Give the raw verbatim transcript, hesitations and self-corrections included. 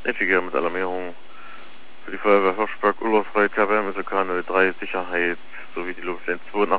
Ettiger mit Alarmierung für die Feuerwehr Hirschberg, Urlaubsfreie K W M, S O K null drei, Sicherheit sowie die Luftlinie zwei